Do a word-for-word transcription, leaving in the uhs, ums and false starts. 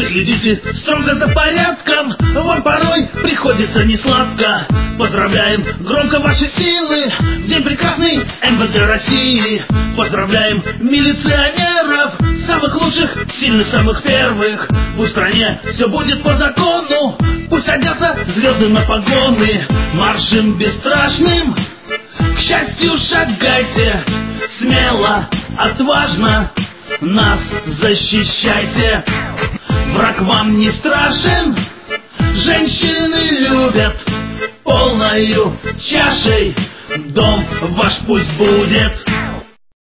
следите строго за порядком, вам порой приходится несладко. Поздравляем громко ваши силы в день прекрасный эм вэ дэ России. Поздравляем милиционеров, самых лучших, сильных, самых первых. Пусть в стране все будет по закону, пусть садятся звезды на погоны. Маршем бесстрашным к счастью шагайте, смело, отважно нас защищайте. Враг вам не страшен, женщины любят полною чашей. Дом ваш пусть будет